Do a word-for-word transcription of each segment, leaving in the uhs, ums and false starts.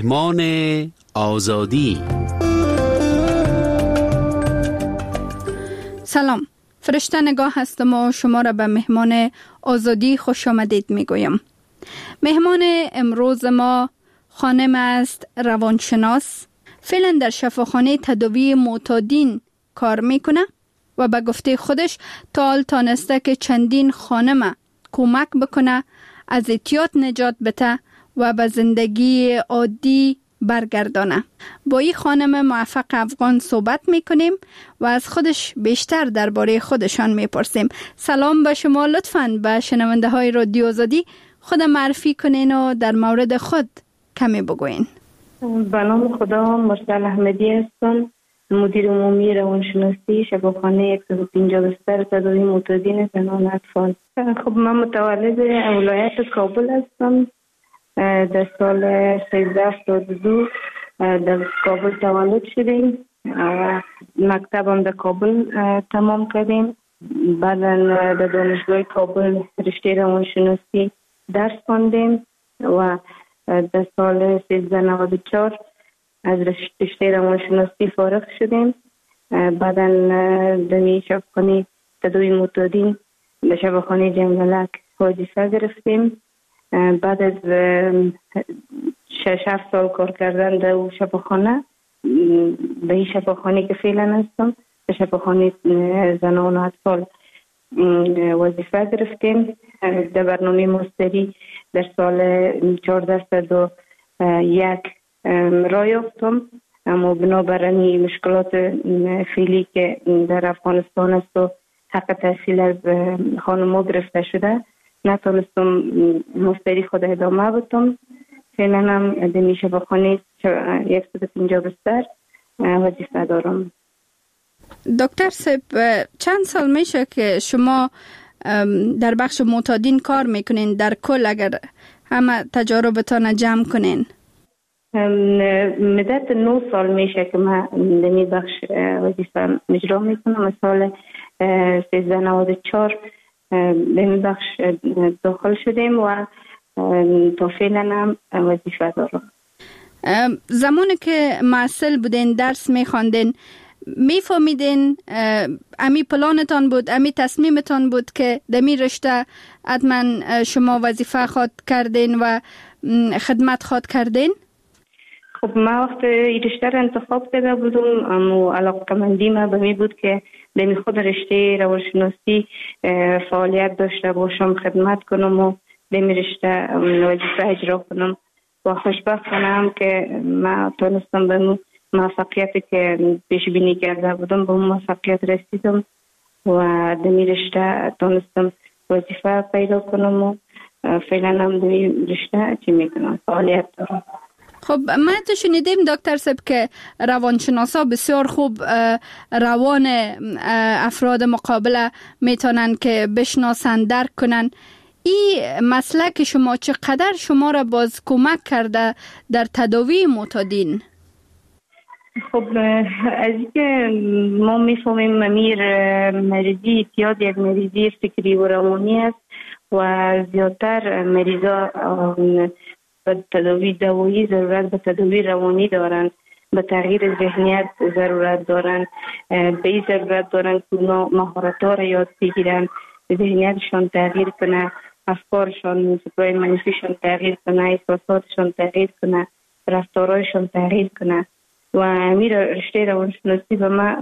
مهمان آزادی. سلام، فرشته نگاه هستم و شما را به مهمان آزادی خوش آمدید می گویم. مهمان امروز ما خانم است روانشناس، فعلا در شفاخانه تداوی معتادین کار میکنه و به گفته خودش تا حال تانسته که چندین خانم کمک بکنه از اعتیاد نجات بده و به زندگی عادی برگردانه. با این خانم موفق افغان صحبت میکنیم و از خودش بیشتر درباره خودشان میپرسیم. سلام به شما، لطفاً به شنونده های رادیو آزادی خود معرفی کنین و در مورد خود کمی بگوین. به نام خدا، مرسل احمدی هستم، مدیر عمومی روانشناسی شفاخانه صد و پنجاه بستر تداوی معتادین زنان و اطفال. خب من متولد ولایت کابل هستم. در سال سیزده هفتاد و دو در کابل تولد شدیم و مکتبم در کابل تمام کردیم. بعدا در دانشگاه کابل رشته روانشناسی درس خواندیم و در سال سیزده نود و چهار از رشته روانشناسی فارغ شدیم. بعدا در شفاخانه تداوی معتادین در شفاخانه جنگلک وظیفه گرفتیم. بعد از شش هفت سال کار کردن در او شفاخانه، به این شفاخانه که فعلا هستم، در شفاخانه زنان و اطفال وظیفه گرفتیم. در برنامه ماستری در سال چهارده صد و یک راه یافتم، اما بنابراین مشکلات فعلی که در افغانستان است و حق تحصیل از خانم‌ها گرفته شده، نتونستم ماستری خود ادامه بدم. فعلا هم در شفاخانه صد و پنجاه بستر وظیفه دارم. دکتر صاحب، چند سال میشه که شما در بخش معتادین کار میکنین؟ در کل اگر همه تجاربتان جمع کنین. مدت نه سال میشه که من در این بخش وظیفه اجرا میکنم. از سال سیزده نود و چهار به این بخش داخل شدیم و تا فعلا هم وظیفه دارم. زمانی که معسل بودین، درس میخواندین، میفهمیدین امی پلانتان بود، امی تصمیمتان بود که دمی رشته حتما شما وظیفه خواد کردین و خدمت خواد کردین؟ خب من وقت این رشته را انتخاب کرده بودم، اما علاقه‌مندی من به می بود که دمی خود رشته روانشناسی فعالیت داشته باشم، خدمت کنم و دمی رشته وظیفه اجرا کنم و خوشبختانم که من تونستم به موفقیتی که پیش بینی کرده بودم به موفقیت رسیدم و دمی رشته تونستم وظیفه پیدا کنم و فعلا هم دمی رشته چی میکنم، فعالیت دارم. خب ما تو شنیدیم دکتر صاحب که روانشناسا بسیار خوب روان افراد مقابله میتونن که بشناسن، درک کنن. این مسلک شما چقدر شما را باز کمک کرده در تداوی معتادین؟ خب از اینکه ما میفهمیم امیر مریضی اعتیاد یک مریضی فکری و روانی است و زیادتر مریضا به تداوی دوایی ضرورت به تداوی روانی دارند، به تغییر ذهنیت ضرورت دارند، به این ضرورت دارند که مهارت‌ها را یاد بگیرن، ذهنیتشان تغییر کنه، افکارشان فکرای منفیشان تغییر کنه، احساساتشان تغییر کنه، رفتارهایشان تغییر کنه. و امیر رشته روانشناسی به ما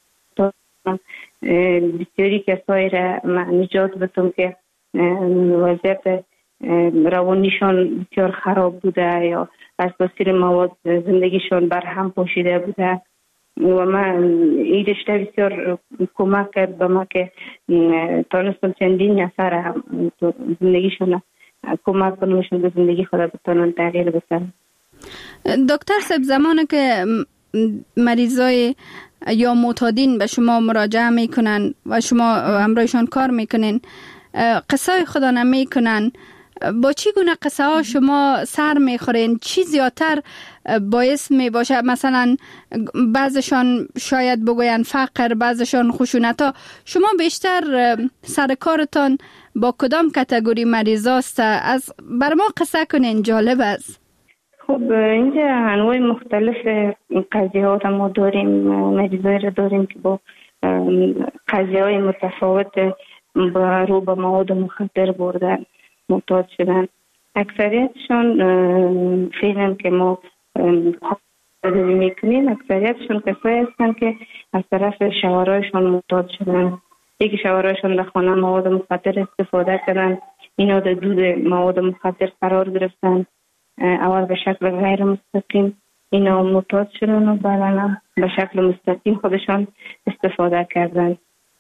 بسیاری کسایی را نجات بدم که وضعیت روانیشان بسیار خراب بوده یا از تاثیر مواد زندگیشان برهم پاشیده بوده و من این رشته بسیار کمک کرد به ما که تانستم چندین نفر زندگیشان کمک کنمشون به زندگی خود بتانن تغییر بدن. دکتر صاحب، زمانی که مریضای یا معتادین به شما مراجعه میکنن و شما همراهشان کار میکنین، قصه خدا نمیکنن، با چی گونه قصه ها شما سر میخورین؟ چی زیادتر باعث می باشه؟ مثلا بعضشان شاید بگوین فقر، بعضشان خشونت ها. شما بیشتر سر کارتان با کدام کاتگوری مریض است؟ از بر ما قصه کنین، جالب است. خب اینجا انواع مختلف قضیه ها ما داریم، مریضایی را داریم که با قضیه های متفاوت با رو به مواد مخدر بردن معتاد شدن. اکثریتشان فعلا که ما تداوی میکنیم اکثریتشان کسایی هستن که از طرف شوهرایشان معتاد شدن. یکی شوهرایشان در خانه مواد مخدر استفاده کردن، اینا در دود مواد مخدر قرار گرفتن، اول به شکل غیر مستقیم اینا معتاد شدن و بعدا به شکل مستقیم خودشان استفاده کردن.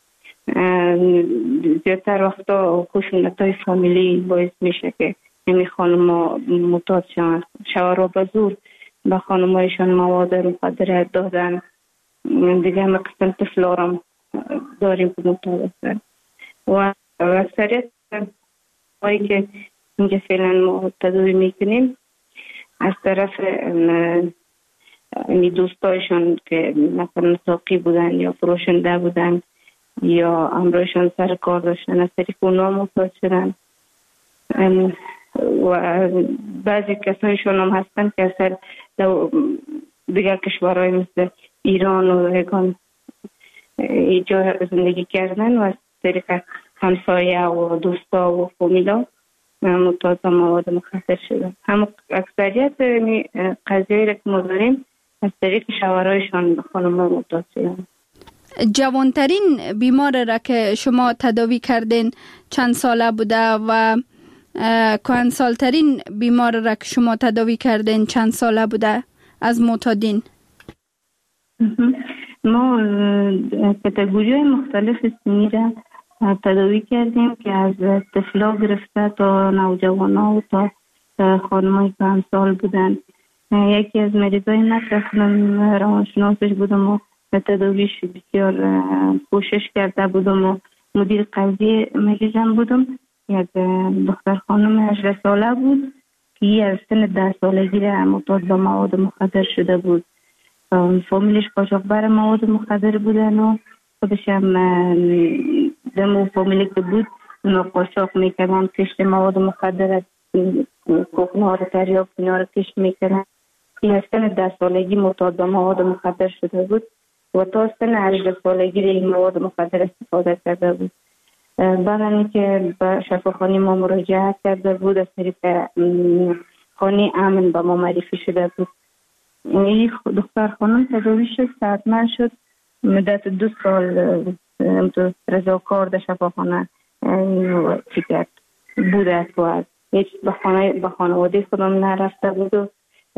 زیادتر وقتا خشونت‌های فامیلی باعث میشه که این خانم معتاد شدن. شوهرها به زور به خانمایشان مواد مخدر دادن. دیگه همه قسم طفلارم داریم که معتاد هستن و اکثریت هایی که اینجا فعلا ما تداوی میکنیم از طرف این دوستایشان که مثلا ساقی بودن یا فروشنده بودن یا امرویشان سر کار داشتن از طریق اونا معتاد شدن. و بعضی کسایشان هم هستن که اصلا دیگر کشورهای مثل ایران و یکان ایجا زندگی کردن و از طریق همسایه و دوستا و فامیلا معتاد به مواد مخدر شدن. هم اکثریت قضیه را که ما داریم از طریق شوهرایشان به خانم معتاد شدن. جوانترین بیمار را که شما تداوی کردین چند ساله بوده و کهنسالترین بیمار را که شما تداوی کردین چند ساله بوده از معتادین؟ ما کاتگوری های مختلف سنی را تداوی کردیم که از طفلا گرفته تا نوجوانا و تا خانمای کهنسال بودن. یکی از مریضای من اصلا روانشناسش بودم و تداویش بسیار کوشش کرده بودم و مدیر قضیه مریضم بودم. یک دختر خانم هجده ساله بود که یه از سن ده سالگی را معتاد به مواد مخدر شده بود. فامیلش قاچاقبر مواد مخدر بودن و خودش هم دمو فامیلی که بود اونا قاچاق میکردن، کشت مواد مخدر از کوکنار تریاک اینا رو کشت میکردن. این از سن ده سالگی معتاد به مواد مخدر شده بود و تا سن هجده سالگی این مواد مخدر استفاده کرده بود. بعد که به شفاخانه ما مراجعه کرده بود از طریق خانه امن به ما معرفی شده بود. این دختر خانم تداوی شد، صحتمند شد، مدت دو سال رضاکار در شفاخانه چی کرد بوده و هیچ به خانواده خودم نرفته بود و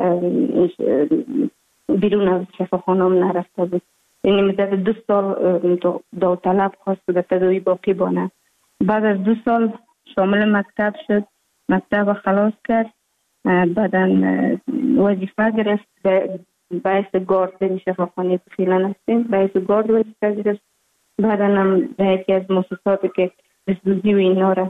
بیرون از شفاخانه هم نرفته بود. یعنی مدت دو سال داوطلب خواست در تداوی باقی بانه. بعد از دو سال شامل مکتب شد، مکتب خلاص کرد، بعدا وظیفه گرفت به باعث گارد در شفاخانه فعلا هستیم، باعث گارد وظیفه گرفت. بعدا هم در یکی از مؤسساتی که بزدوزی و اینا را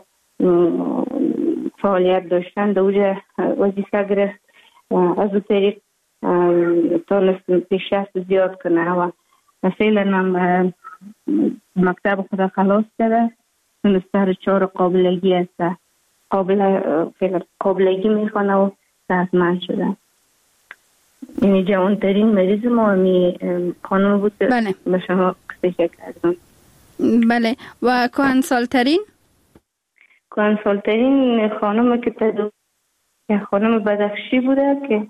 فعالیت داشتن در اونجا وظیفه گرفت. از اون طریق تانست پیشرفت زیاد کنه و فعلا هم مکتب خود خلاص کرده، سمستر چهار قابلگی هست، قابل قابلگی میخوانه و صحتمند شده. این جوانترین مریض ما همی خانم بود. بله. به شما قصه کردم. بله. و کهنسالترین؟ کهنسالترین خانم که تداوی خانم بدخشی بوده که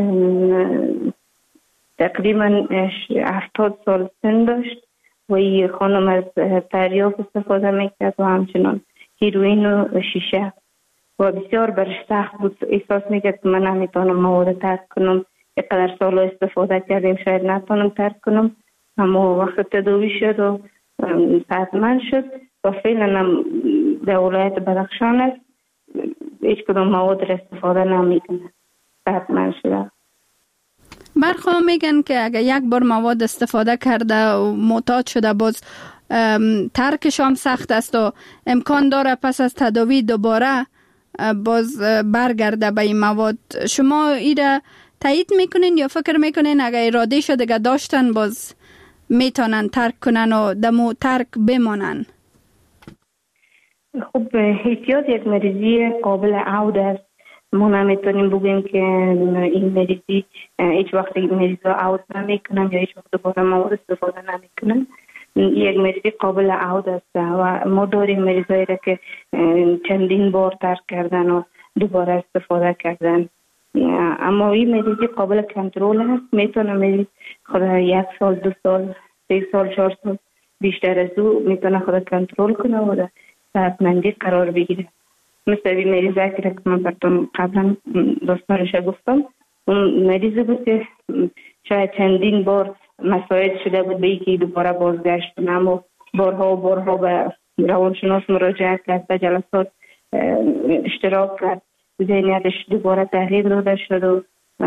تقریبا هفتاد سال سن داشت و این خانم از تریاک استفاده میکرد و همچنان هیروئین و شیشه و بسیار برش سخت بود. احساس میکرد که من نمیتونم مواد ترک کنم، اینقدر سال استفاده کردیم شاید نتونم ترک کنم. اما وقت تداوی شد و صحتمند شد و فعلا هم در ولایت بدخشان است، هیچ کدام مواد را استفاده نمیکنه، صحتمند شده. برخواه میگن که اگر یک بار مواد استفاده کرده و معتاد شده باز ترکش هم سخت است و امکان داره پس از تداوی دوباره باز برگرده به این مواد. شما ایره تایید میکنین یا فکر میکنین اگر اراده شده که داشتن باز میتونن ترک کنن و دمو ترک بمانن؟ خب احتیاط یک مریضی قابل عود است ما نمیتونیم بگیم که این مریضی هیچ وقت این مریض را عود نمیکنن یا هیچ وقت دوباره مواد استفاده نمیکنن. یک مریضی قابل عود است و ما داریم مریضایی را که چندین بار ترک کردن و دوباره استفاده کردن. اما این مریضی قابل کنترل است. میتونه مریض خود یک سال، دو سال، سه سال، چهار سال بیشتر از او میتونه خود کنترل کنه و در صحتمندی قرار بگیره. مثل این مریضی که من براتون قبلا داستانش گفتم، اون مریضی بود که شاید چندین بار مساعد شده بود به اینکه دوباره بازگشت کنه، اما بارها و بارها به روانشناس مراجعه کرد، به جلسات اشتراک کرد، ذهنیتش دوباره تغییر داده شد و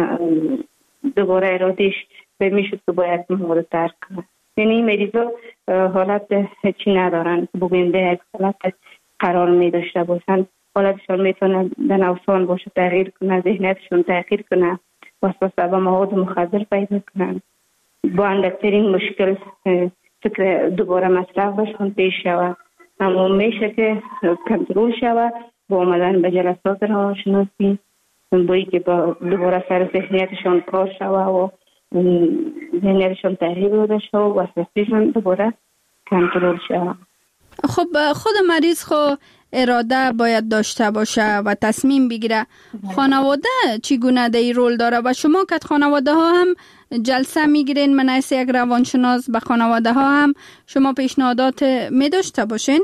دوباره ارادهش به میشد که باید مواد ترک کنه. یعنی این مریضا حالت چی ندارن که بگویم به یک حالت قرار می داشته باشن. حالتشان میتونه در نوسان باشه، تغییر کنه، ذهنیتشون تغییر کنه، وسوسه به مواد مخدر پیدا کنن. با اندکترین مشکل فکر دوباره مصرف بشون پیش شود. اما میشه که کنترل شود با آمدن به جلسات روانشناسی، بایی که با دوباره سر ذهنیتشان کار شود و ذهنیتشان تغییر داده شود و وسوسه‌شان دوباره کنترل شود. خب خود مریض خو اراده باید داشته باشه و تصمیم بگیره. خانواده چگونه در این رول داره و شما که خانواده ها هم جلسه میگیرین من از یک روانشناس به خانواده ها هم شما پیشنهادات می داشته باشین؟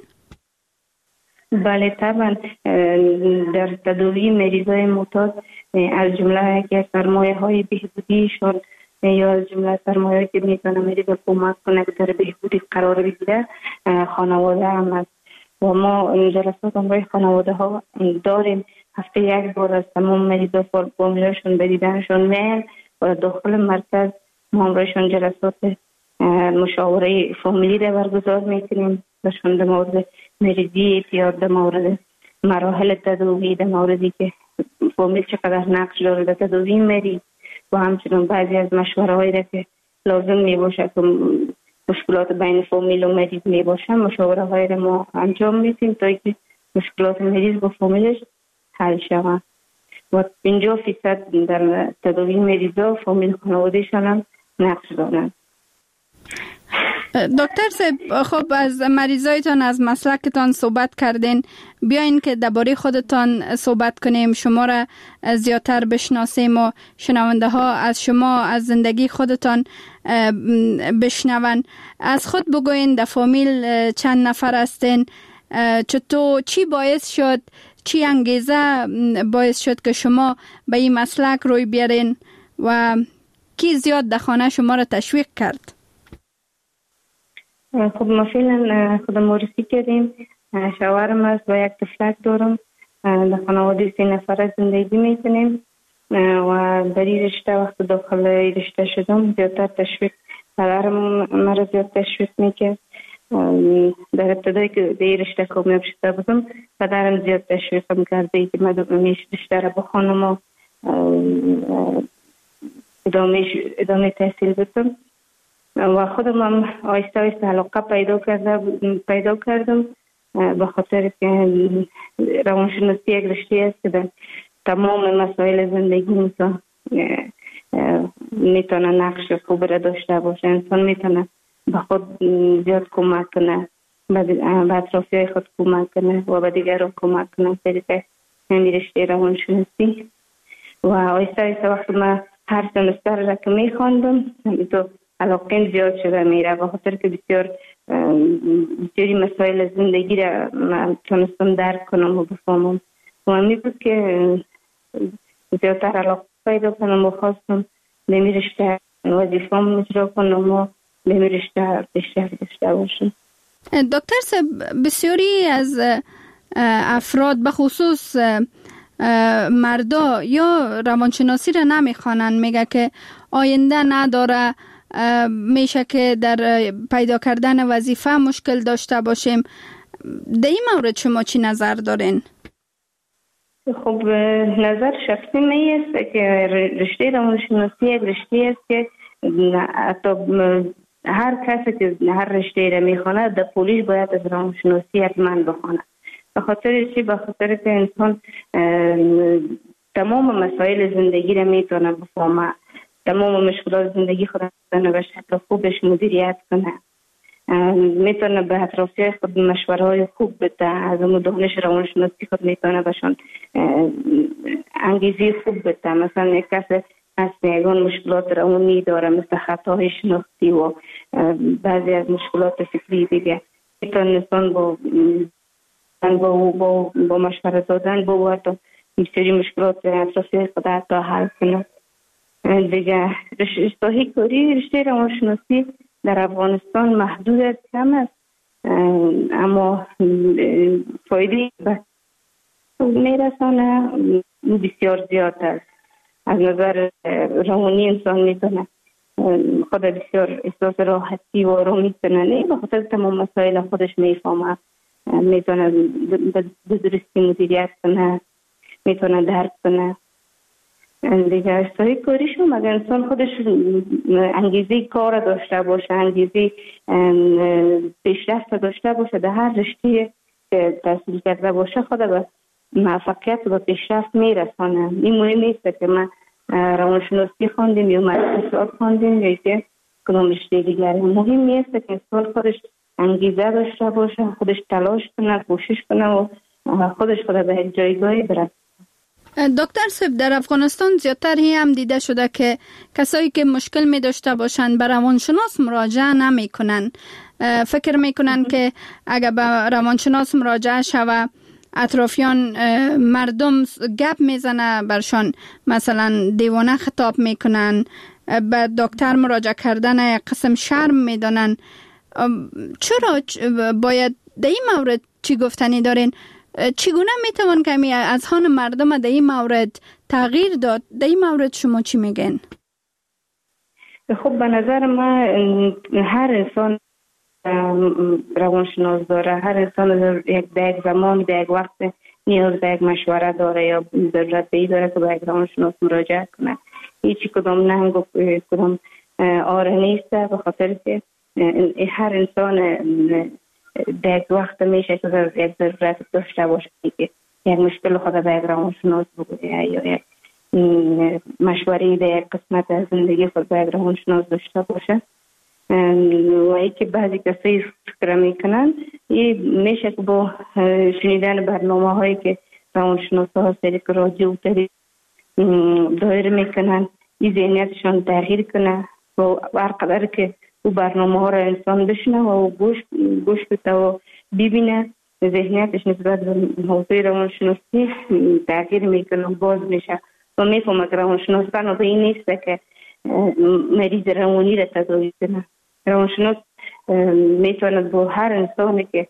بله طبعا. در تداوی مریضای معتاد از جمله یکی از سرمایه های بهبودیشون یا از جمله سرمایه که میتونه مریض کمک کنه که در بهبودی قرار بگیره خانواده هم است و ما جلسات همراه خانواده ها داریم. هفته یک بار از تمام مریضا فامیلشون به دیدنشون میل و داخل مرکز ما همراهشون جلسات مشاوره فامیلی را برگزار میکنیم بهشون در مورد مریضی اعتیاد، در مورد مراحل تداوی، در موردی که فامیل چقدر نقش داره در تداوی مریض و همچنین بعضی از مشوره هایی را که لازم می باشه که مشکلات بین فامیل و مریض می باشه مشاوره هایی را ما انجام میدیم تا اینکه مشکلات مریض با فامیلش حل شود و پنجاه فیصد در تداوی مریضا فامیل خانوادهشان هم نقش دارند. دکتر صاحب، خب از مریضایتان از مسلکتان صحبت کردین، بیاین که درباره خودتان صحبت کنیم، شما را زیادتر بشناسیم و شنونده ها از شما از زندگی خودتان بشنون. از خود بگوین در فامیل چند نفر هستین؟ چطور چی باعث شد، چی انگیزه باعث شد که شما به این مسلک روی بیارین و کی زیاد در خانه شما را تشویق کرد؟ خب ما فعلا خودم معرفی کردیم. شوهرم است و یک طفلک دارم. در خانواده سه نفره زندگی میکنیم و در این رشته وقت داخل رشته شدم زیادتر تشویق پدرم مرا زیاد تشویق میکرد. در ابتدایی که در این رشته کامیاب شده بودم پدرم زیاد تشویقم کرده که من رشته را بخوانم و ادامه ادامه تحصیل بدم و خودم هم آیسته آیسته علاقه پیدا کرده پیدا کردم به خاطر که روانشناسی یک رشته است که در تمام مسائل زندگی میتونه میتونه نقش خوب را داشته باشه. انسان میتونه به خود زیاد کمک کنه، به اطرافیای خود کمک کنه و به دیگران کمک کنه. طریقه همین رشته روانشناسی و آیسته آیسته وقتی من هر سمستر را که میخواندم تو علاقه زیاد شده میره به خاطر که بسیار بسیاری مسائل زندگی را من تونستم درک کنم و بفهمم و همی بود که زیادتر علاقه پیدا کنم و خواستم به می رشته وظیفه‌ام اجرا کنم و به می رشته بیشتر داشته باشم. دکتر صاحب، بسیاری از افراد به خصوص مردا یا روانشناسی را نمیخوانند، میگه که آینده نداره، میشه که در پیدا کردن وظیفه مشکل داشته باشیم. در این مورد شما چی نظر دارین؟ خب نظر شخصی می است که رشته روانشناسی یک رشته است که حتی هر کسی که هر رشته را میخونه در پولیش باید از روانشناسی حتما بخونه. به خاطر چی؟ به خاطر که انسان تمام مسائل زندگی را میتونه بفهمه، تمام مشکلات زندگی خود را به شکل خوبش مدیریت کنه، میتونه به اطرافیان خود مشوره های خوب بده، از اون دانش روانشناسی خود میتونه بهشون انگیزه خوب بده. مثلا یک کس از یگان مشکلات روانی داره مثل خطاهای شناختی و بعضی از مشکلات فکری دیگه، میتونه انسان با با با, با مشوره دادن با تا بسیاری مشکلات اطرافی خود حتی حل کنه. دیگه رشته کاری، رشته روانشناسی در افغانستان محدود است، کم است، اما فایده به میرسانه بسیار زیاد است. از نظر روانی انسان میتونه خود بسیار احساس راحتی و آرامی کنه، نه به خاطر تمام مسائل خودش میفهمه، میتونه به درستی مدیریت کنه، میتونه درک کنه. دیگه اشتهای کاریشون اگر انسان خودش انگیزه کار داشته باشه، انگیزه پیشرفت داشته باشه در هر رشته که تحصیل کرده باشه، خود به موفقیت و پیشرفت میرسانه. این مهم نیست که من روانشناسی خواندیم یا من اقتصاد خواندیم یا که کدام رشته دیگری. مهم نیست که انسان خودش انگیزه داشته باشه، خودش تلاش کنه، کوشش کنه و خودش خود به یک جایگاهی برسه. دکتر صاحب، در افغانستان زیادتر هی هم دیده شده که کسایی که مشکل می داشته باشند به روانشناس مراجعه نمی کنن. فکر می کنن که اگر به روانشناس مراجعه شوه اطرافیان مردم گپ میزنه برشان، مثلا دیوانه خطاب میکنن، به دکتر مراجعه کردن یک قسم شرم میدانن. چرا باید در این مورد چی گفتنی دارین؟ چگونه میتوان کمی از هان مردم در این مورد تغییر داد؟ در این مورد شما چی میگن؟ خب به نظر من هر انسان روانشناس داره، هر انسان در یک زمان در یک وقت نیاز به یک مشوره داره یا ضرورت به این داره که به یک روانشناس مراجعه کنه. هیچی کدام ننگ و کدام آره نیست، به خاطر که هر انسان در یک وقت میشه که یک ضرورت داشته باشه که یک مشکل خود به یک روانشناس بگویه یا یک مشوره در یک قسمت از زندگی خود به یک روانشناس داشته باشه. و ای که بعضی کسایی فکر میکنن این میشه که با شنیدن برنامه هایی که روانشناس ها سریک رادیو تری دایر میکنن این ذهنیتشان تغییر کنه و هر قدر که او برنامه ها را انسان بشنه و گوش گوش بده و ببینه، ذهنیتش نسبت به موضوع روانشناسی تغییر میکنه و باز میشه و میفهمه که روانشناس بنا به این نیست که مریض روانی را تداوی کنه. روانشناس میتونه با هر انسانی که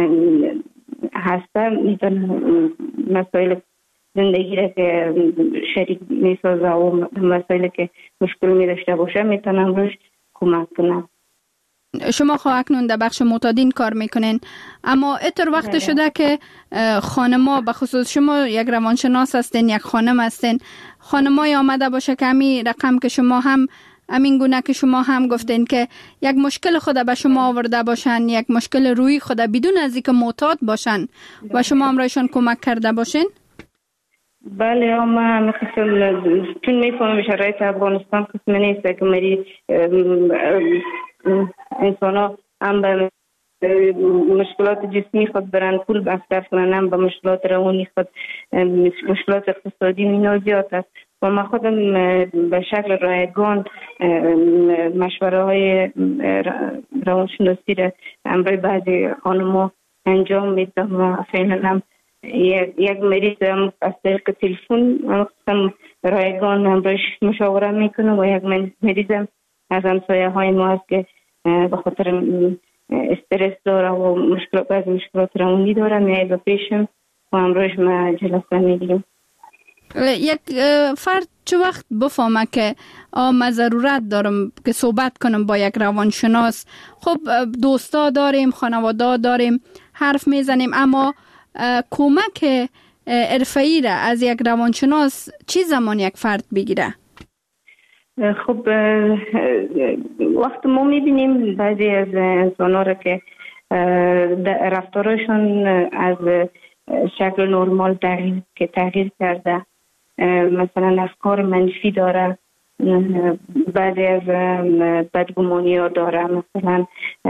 هسته میتونه مسائل زندگی را که شریک میسازه و مسائل که مشکل می داشته باشه میتونه روش کمک کنه. شما خواهد اکنون در بخش معتادین کار میکنین، اما اتر وقت شده که خانما، به خصوص شما یک روانشناس هستین، یک خانم هستین، خانمای آمده باشه که همین رقم که شما هم همین گونه که شما هم گفتین که یک مشکل خود به شما آورده باشن، یک مشکل روی خود بدون از اینکه معتاد باشن و شما هم رایشان کمک کرده باشین؟ بله، اما مثلا چون میفهمم شرایط افغانستان قسم نیست که مری انسان ها هم به مشکلات جسمی خود برن پول مصرف کنن، هم به مشکلات روانی خود، مشکلات اقتصادی مینا زیاد است و ما خودم به شکل رایگان مشوره های روانشناسی را امروی بعضی خانم‌ها انجام میدم و فعلا هم یک مریض هم از طریق تلفن هم رایگان امرویش مشاوره میکنه و یک مریض هم از همسایه های ما هست که به خاطر استرس داره و مشکلات بعضی مشکلات روانی داره میاد به پیشم و امرویش ما جلسه میگیریم. یک فرد چه وقت بفهمه که من ضرورت دارم که صحبت کنم با یک روانشناس؟ خب دوستا داریم، خانواده داریم، حرف میزنیم، اما کمک حرفه‌ای را از یک روانشناس چی زمان یک فرد بگیره؟ خب وقت ما میبینیم بعضی از انسان‌ها را که رفتارشون از شکل نرمال تغییر که تغییر کرده مثلا افکار منفی داره، بعضی از بدگمانی ها داره، مثلا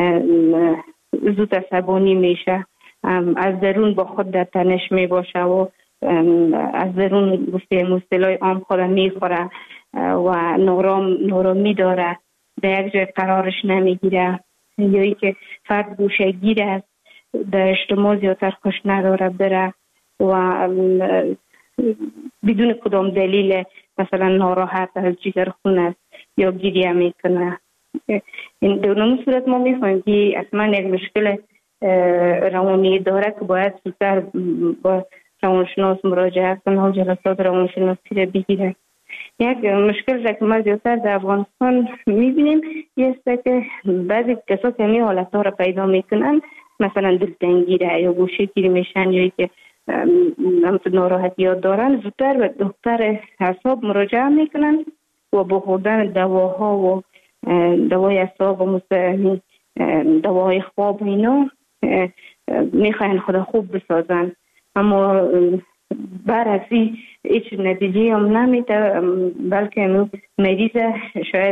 زود عصبانی میشه، از درون با خود در تنش می باشه و از درون گفته مصطلح عام خود میخوره و نورام نورامی داره، در یک جای قرارش نمیگیره، یا ای که فرد گوشه گیر است، در اجتماع زیادتر خوش نداره بره و بدون کدام دلیل مثلا ناراحت از جگر خون است یا گریه میکنه. این در صورت ما میفهمیم که اصلا یک مشکل روانی داره که باید زودتر با روانشناس مراجعه کنه و جلسات روانشناسی را بگیره. یک مشکل که ما زیادتر در افغانستان میبینیم یه است که بعضی کسا که همین حالت ها را پیدا میکنن، مثلا دلتنگی را یا گوشه گیری میشن یا که ناراحتی ها دارن، زودتر به دکتر اعصاب مراجعه میکنن و با خوردن دواها و دوای اعصاب و مثل دوای خواب اینا میخواین خدا خوب بسازن، اما برعکسی هیچ نتیجه هم نمیده، بلکه مریض شاید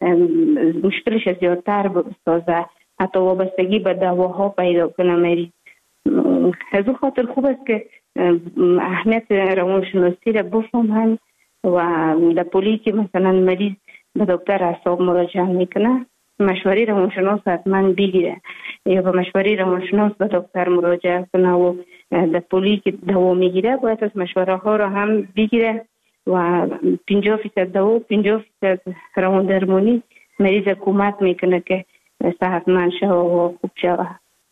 مشکلش زیادتر بسازه، حتی وابستگی به دواها پیدا کنه مریض. از او خاطر خوب است که اهمیت روانشناسی را بفهمن و در پولی که مثلا مریض به دکتر اعصاب مراجعه میکنه مشوره روانشناس حتما بگیره یا به مشوره روانشناس به دکتر مراجعه کنه و در پولی که دوا میگیره باید از مشوره ها را هم بگیره و پنجاه فیصد دوا پنجاه فیصد روان درمانی مریض کمک میکنه که صحتمند شود و خوب شود.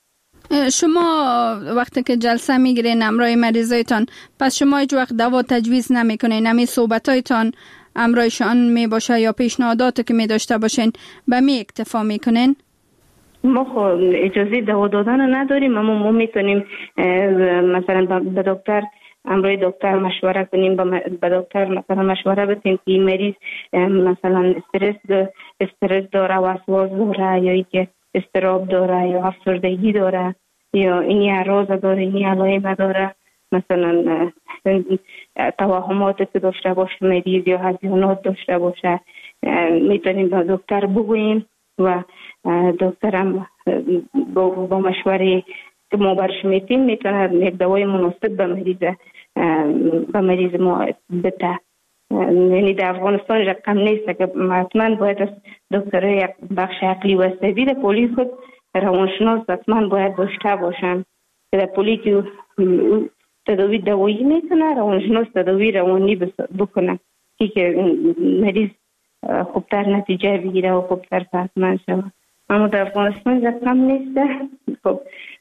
شما وقتی که جلسه میگیرین همراه مریضایتان، پس شما هیچ وقت دوا تجویز نمیکنین؟ همین صحبتایتان همراهشان می باشه یا پیشنهاداتی که می داشته باشین به می اکتفا میکنین؟ ما خو اجازه دوا دادن نداریم، اما ما میتونیم مثلا به دکتر همراه دکتر مشوره کنیم، به دکتر مثلا مشوره بدیم که مریض مثلا استرس استرس داره، وسواس داره یا اینکه اضطراب داره یا افسردگی داره یا اینی اعراض داره، اینی علائم داره، مثلا توهماتی که داشته باشه مریض یا هزیانات داشته باشه، میتونیم به دکتر بگوییم و دکتر هم با, با مشوره که ما برش میتیم میتونه یک دوای مناسب به مریض به مریض ما بده. یعنی در افغانستان رقم نیست که حتما باید از دکتر یک بخش عقلی و عصبی در پولی خود روانشناس حتما باید داشته باشن که در پولی که تداوی دوایی میکنه روانشناس تداوی روانی بکنه که مریض خوبتر نتیجه بگیره و خوبتر صحتمند شود. اما در افغانستان رقم نیست. خب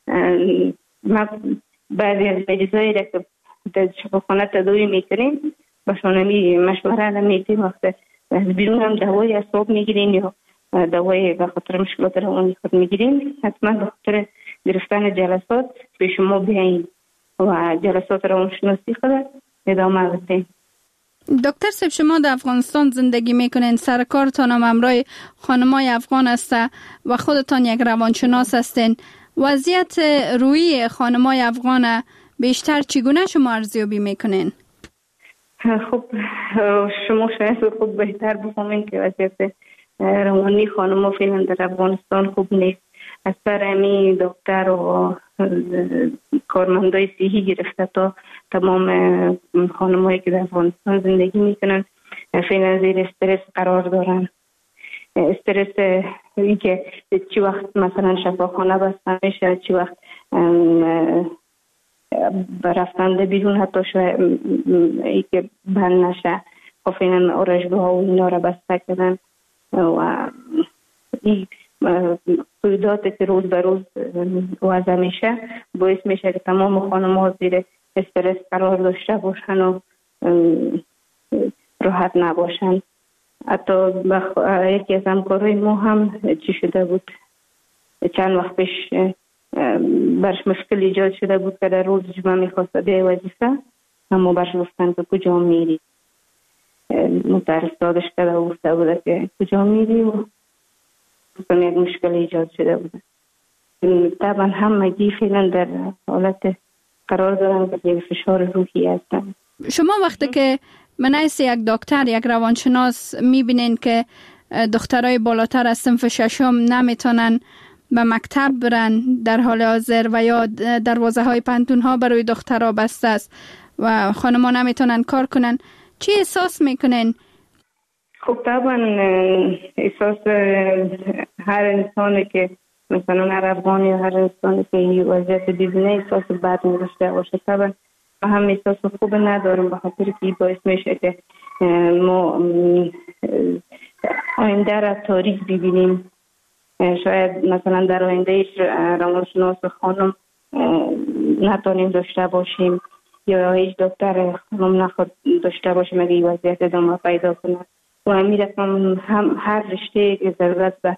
ما بعضی از مریضایی را که در شفاخانه تداوی میکنیم باشون می مشوره نمیدیم، وقت از بیرون هم دوای اعصاب میگیریم یا دوای به خاطر مشکلات روانی خود میگیریم، حتما به خاطر گرفتن جلسات به شما بیاییم و جلسات روانشناسی خود ادامه بدیم. دکتر صاحب، شما در افغانستان زندگی میکنین، سر کارتان هم همراه خانمای افغان است و خودتان یک روانشناس هستین. وضعیت روحی خانمای افغان بیشتر چگونه شما ارزیابی میکنین؟ خب شما شاید خود بهتر بفهمین که وضعیت روانی خانم‌ها فعلا در افغانستان خوب نیست. از سر امی دکتر و کارمندای صحی گرفته تا تمام خانم‌هایی که در افغانستان زندگی میکنن فعلا زیر استرس قرار دارن. استرس این که چی وقت مثلا شفاخانه بسته میشه، چی وقت برفتن بیرون حتی شاید ای که بند نشه، خب فعلا آرایشگاه و اینا را بسته کردن و این قیوداتی که روز به روز وضع میشه باعث میشه که تمام خانم ها زیر استرس قرار داشته باشن و راحت نباشن. حتی یکی از همکارای ما هم چی شده بود، چند وقت پیش برش مشکل ایجاد شده بود که در روز جمعه میخواسته بیای وظیفه، اما برش گفتن که کجا میری، متعرض دادش کرده و گفته بوده که کجا میری و مثلا یک مشکل ایجاد شده بوده. طبعا همگی فعلا در حالت قرار دارن که یک فشار روحی هستن. شما وقتی که من حیث یک دکتر، یک روانشناس میبینین که دخترای بالاتر از صنف ششم نمیتونن به مکتب برن در حال حاضر و یا دروازه های پانتون ها برای دخترها بسته است و خانم‌ها نمیتونن کار کنن. چی احساس میکنین؟ خب طبعا احساس هر انسانی که مثلا هر افغانی یا هر انسانی که این وضعیت ببینه احساس بد داشته باشه. طبعا من هم احساس خوب ندارم به خاطر که باعث میشه که ما آینده را تاریک ببینیم. شاید مثلا در آینده روانشناس خانم نتونیم داشته باشیم یا هیچ دکتر خانم نخواد داشته باشیم اگه این وضعیت ادامه پیدا کنه. و امید هستم هم هر رشته که ضرورت به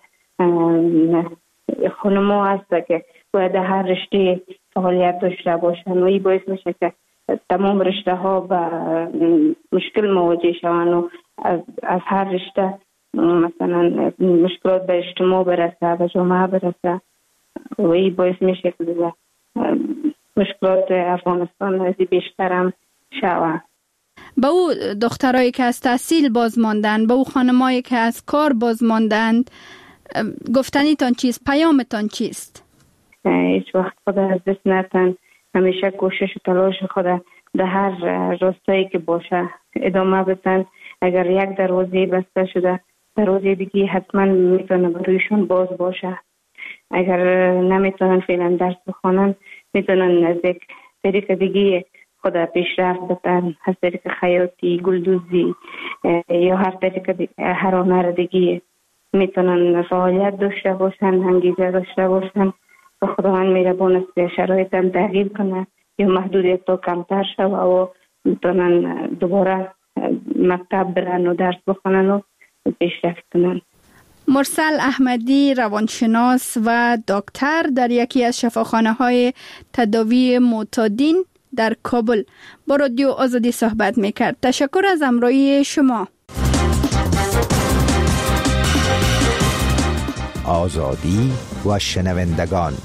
خانم ها هست که باید هر رشته فعالیت داشته باشن و این باعث میشه که تمام رشته ها به مشکل مواجه شوند و از, از هر رشته مثلا مشکلات به اجتماع برسه، به جامعه برسه و این باعث میشه که مشکلات افغانستان از بیشتر هم شود. به او دخترایی که از تحصیل باز ماندن، به او خانمایی که از کار باز ماندند، گفتنیتان چیست؟ پیامتان چیست؟ هیچ وقت خود از دست نتن. همیشه کوشش و تلاش خود در هر راستایی که باشه ادامه بدن. اگر یک دروازه بسته شده دروازه دیگه حتما میتونه برویشون باز باشه. اگر نمیتونن فعلا درس بخونن میتونن از یک طریق دیگه خود پیشرفت بدن، از طریق خیاطی، گلدوزی یا هر طریق هر هنر دیگه میتونن فعالیت داشته باشن، انگیزه داشته باشن و خداوند مهربان است شرایط هم تغییر کنه یا محدودیت تا کمتر شوه و میتونن دوباره مکتب برن و درس بخونن و پیشرفت کنن. مرسل احمدی، روانشناس و دکتر در یکی از شفاخانه های تداوی معتادین در کابل با رادیو آزادی صحبت میکرد. تشکر از همراهی شما. آزادی و شنوندگان.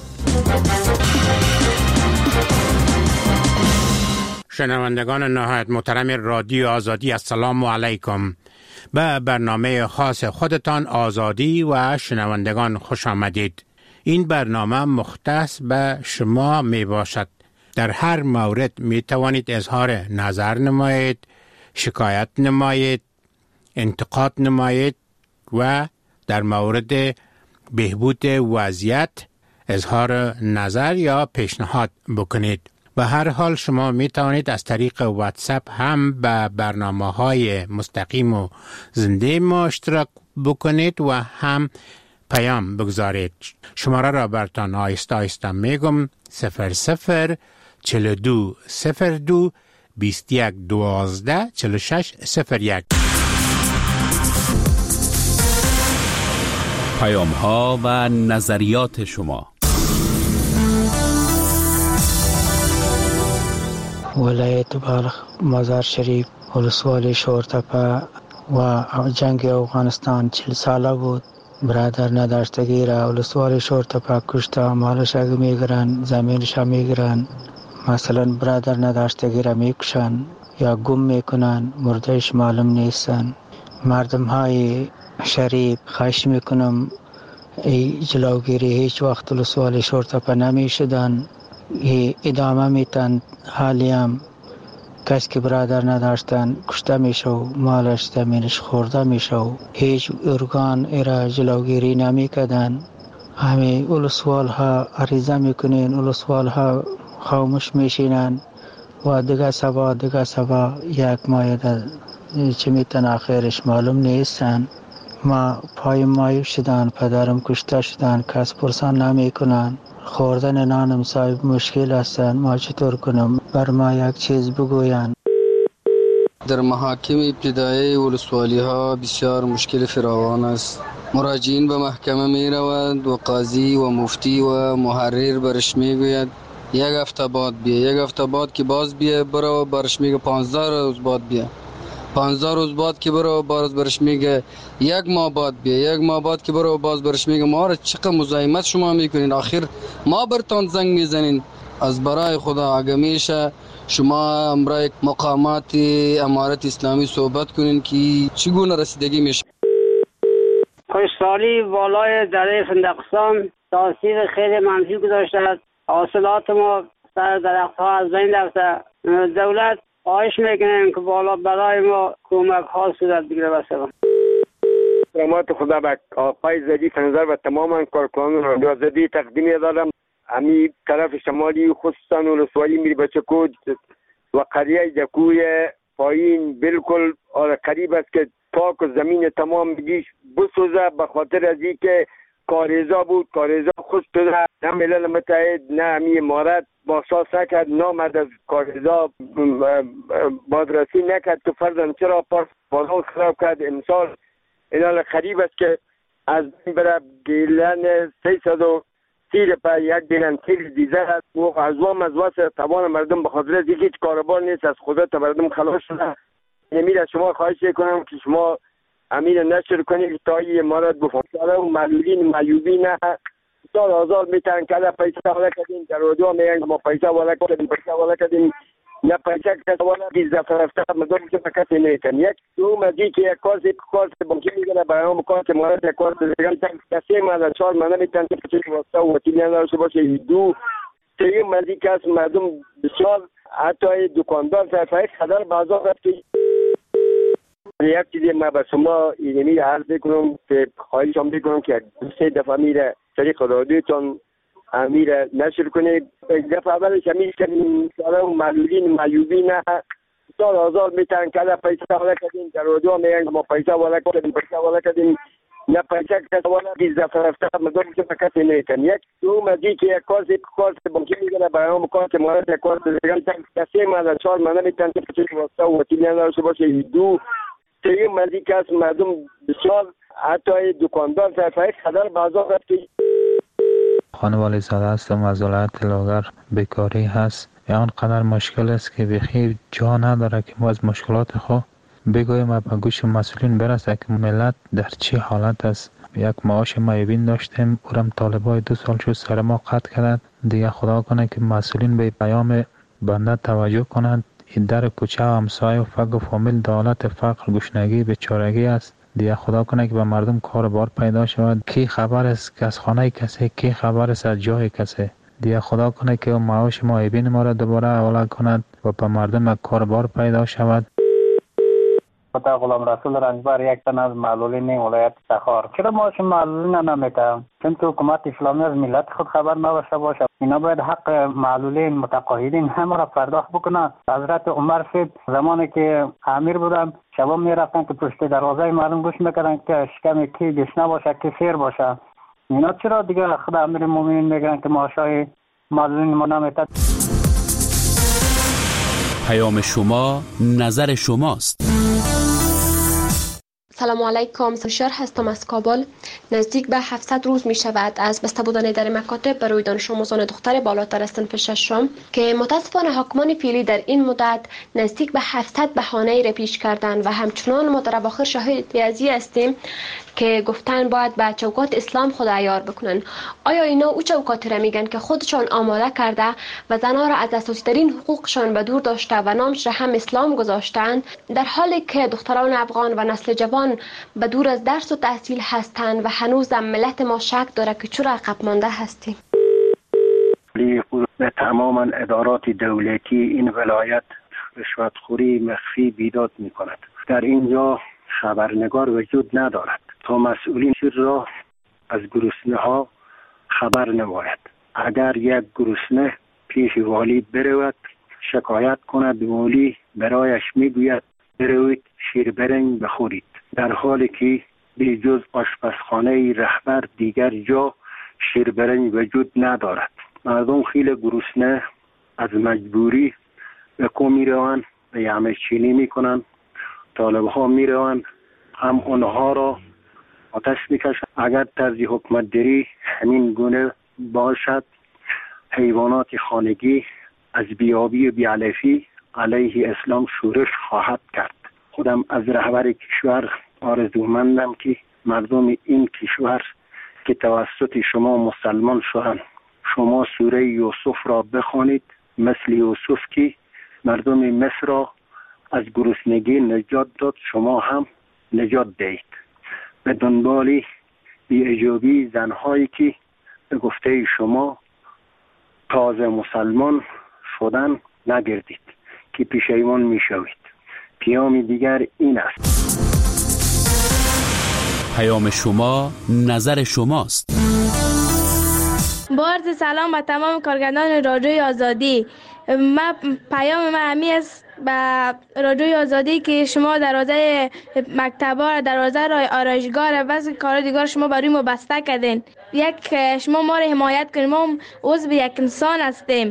شنوندگان نهایت محترم رادیو آزادی، السلام علیکم. به برنامه خاص خودتان آزادی و شنوندگان خوش آمدید. این برنامه مختص به شما می باشد. در هر مورد می توانید اظهار نظر نمایید، شکایت نمایید، انتقاد نمایید و در مورد بهبود وضعیت اظهار نظر یا پیشنهاد بکنید. به هر حال شما می توانید از طریق واتساپ هم به برنامه‌های مستقیم و زنده ما اشتراک بکنید و هم پیام بگذارید. شماره را برتان آیسته آیسته میگم: صفر صفر چهل و دو صفر دو بیست و یک دوازده چهل و شش صفر یک. پیام ها و نظریات شما. ولایت بلخ، مزار شریف، ولسوالی شورتپه و جنگ افغانستان چهل ساله بود. برادر نداشتگی را ولسوالی شورتپه کشته، مالش اگه میگرن، زمینش میگرن. مثلا برادر نداشتگی را میکشن یا گم میکنن، مردهش معلوم نیستن. مردم های شریف خواهش میکنم ای جلوگیری هیچ وقت ولسوالی شورتپه نمیشدن، ادامه میتن. حالی هم کس که برادر نداشتن کشته میشه و مالش زمینش خورده میشه و هیچ ارگان ایرا جلوگیری نمیکدن. همه ولسوال ها عریضه میکنین، ولسوال ها خاموش میشینن و دیگه سبا دیگه سبا یک مایه چه میتن آخرش معلوم نیستن. ما پای مایو شدن، پدرم کشته شدن، کس پرسان نمی کنن. خوردن نانم صاحب مشکل هستن، ما چطور کنم؟ بر ما یک چیز بگوین. در محاکم ابتدایی ولسوالی ها بسیار مشکل فراوان است. مراجعین به محکمه می روند و قاضی و مفتی و محرر برش می گوید یک هفته بعد بیا، یک هفته بعد که باز بیا برو، برش میگه پانزده روز بعد بیا، پانزده روز بعد که برو باز برش میگه یک ماه بعد بیا، یک ماه بعد که برو باز برش میگه ما را چقدر مزاحمت شما میکنین، آخر ما برتان زنگ میزنین از برای خدا اگه میشه شما امرای مقامات امارت اسلامی صحبت کنین که چگونه رسیدگی میشه. خشکسالی بالای دره فندقستان تاثیر خیلی منفی گذاشته است. حاصلات ما سر درخت ها از بین رفته. دولت خواهش میکنیم که بالا برای ما کمک ها صورت بگیره. بسیار رحمت خدا به آقای زدی فنظر و تماما کارکنان رادیو آزادی تقدیم دارم. امی طرف شمالی خصوصا ولسوالی میری بچکود و قریه دکوی پایین بالکل قریب است که پاک و زمین تمام بگیش بسوزه به خاطر از این که کاریزا بود. کاریزا خود شده، نه ملل متحد نه امی امارت باساس نکرد، نامد از کاریزا بازرسی نکرد که فرزن چرا پاس بازان خراب کرد. امسال اینال قریب است که از بین بره گیلن سیصد و سیر پا یک گیلن سیر دیزه است و از وام از واسه توان مردم به خاطر از هیچ کاربار نیست از خدا تا مردم خلاص شده. امیر از شما خواهش کنم که شما امیر نشر کنید تا این امارت بفهمه و معلولین معیوبین سال آزار میتن که پیسه والا کردیم در رادیو میگن ما پیسه والا کردیم پیسه والا کردیم نه پیسه کردیم والا بیز دفعه رفته مدام که کسی نیتن. یک دوم از این که یک کارت کارت بانکی میگه برای هم کارت امارت یک کارت دیگه کسی مالا چهار مالا میتن که چه واسطه و وکیلی نداشته باشه. دو سیم از این که از مردم بسیار حتی دکاندار طرفه خدر بازار رفت. یک چیزی ما به شما اینمی عرض بکنم که خواهشم بکنم که سه دفعه میره طریق رادیوتون امیر نشر کنید. یک دفعه اولش امیر کنیم ساله و معلولین معیوبین سال آزار میتن که پیسه والا کردیم در رادیو میگن ما پیسه والا کردیم پیسه والا کردیم نه پیسه کردیم والا بیز دفعه رفته مدام که کسی نیتن. یک دوم از این که یک کارت کارت بانکی میگه برای هم کارت امارت یک کارت دیگه کسی مالا چهار مالا میتن که چه واسطه و وکیلی نداشته باشه. دو سیم مردی که از مردم بسیار حتی دکاندار طرفه خدر بازار رفت. خانوالی زاده هستم از ولایت لاغر. بیکاری هست اینقدر مشکل است که بخیر جا نداره که ما از مشکلات خود بگویم و به گوش مسئولین برسه که ملت در چی حالت است. یک معاش معیوبین داشتیم اورم طالبای دو سال شد سر ما قطع کردند. دیگه خدا کنه که مسئولین به پیام بنده توجه کنند. این در کوچه و همسایه و فقر و فامیل دولت فقر گشنگی بیچارگی است. دیگه خدا کنه که به مردم کار بار پیدا شود. کی خبر است که از خانه کسی، کی خبر است از جای کسی. دیگه خدا کنه که معاش معیوبین ما را دوباره حواله کند و به مردم کار بار پیدا شود. خدا غلام رسول رنجبر یک تن از معلولین ولایت تخار. چرا معاش معلولین نمیده؟ چون که حکومت اسلامی از ملت خود خبر نداشته باشه. اینا باید حق معلولین متقاعدین همه را پرداخت بکنه. حضرت عمر صاحب زمانی که امیر بودن شبا میرفتن که پشت دروازه مردم گوش میکردن که شکم کی گشنه باشه کی سیر باشه. اینا چرا دیگه خود امیر مومنین میگن که معاشای معلولین ما نمیده؟ پیام شما نظر شماست. سلام علیکم. سوشار هستم از کابل. نزدیک به هفتصد روز می شود از بسته بودن در مکاتب برای دانش آموزان دختر بالاتر از صنف ششم که متاسفانه حاکمان فعلی در این مدت نزدیک به هفتصد بهانه را پیش کردند و همچنان ما در اواخر شاهد ازی هستیم که گفتن باید به چوکات اسلام خود عیار بکنن. آیا اینا او چوکاتی را میگن که خودشان آماده کرده و زنها را از اساسی ترین حقوقشان به دور داشته و نامش را هم اسلام گذاشتند، در حالی که دختران افغان و نسل جوان به دور از درس و تحصیل هستند و هنوز ملت ما شک داره که چرا عقب مانده هستیم. به تماما ادارات دولتی این ولایت رشوتخوری مخفی بیداد می کند. در اینجا خبرنگار وجود ندارد تا مسئولین را از گرسنه ها خبر نماید. اگر یک گرسنه پیش والی برود شکایت کند، والی برایش میگوید بروید شیر برنج بخورید، در حالی که به جز آشپزخانه رهبر دیگر جا شیر برنج وجود ندارد. مردم خیلی گرسنه از مجبوری به کو میروند به یعمه چینی میکنند. طالب ها میروند هم اونها را آتش میکشند. اگر طرز حکمت داری همین گونه باشد، حیوانات خانگی از بیابی و بیعلفی علیه اسلام شورش خواهد کرد. خودم از رهبر کشور آرزومندم که مردم این کشور که توسط شما مسلمان شدند شما سوره یوسف را بخوانید، مثل یوسف که مردم مصر را از گرسنگی نجات داد، شما هم نجات دهید. به دنبال بی‌اجابی زنهایی که به گفته شما تازه مسلمان شدن نگردید که پشیمان می شوید. پیام دیگر این است. پیام شما نظر شماست. با عرض سلام به تمام کارگردان رادیوی آزادی. من پیام من همی است به رادیوی آزادی که شما دروازه مکتبا، دروازه آرایشگاه و بعضی کار دیگر شما برای ما بسته کردین. یک شما ما را حمایت کنید، ما عضو یک انسان هستیم.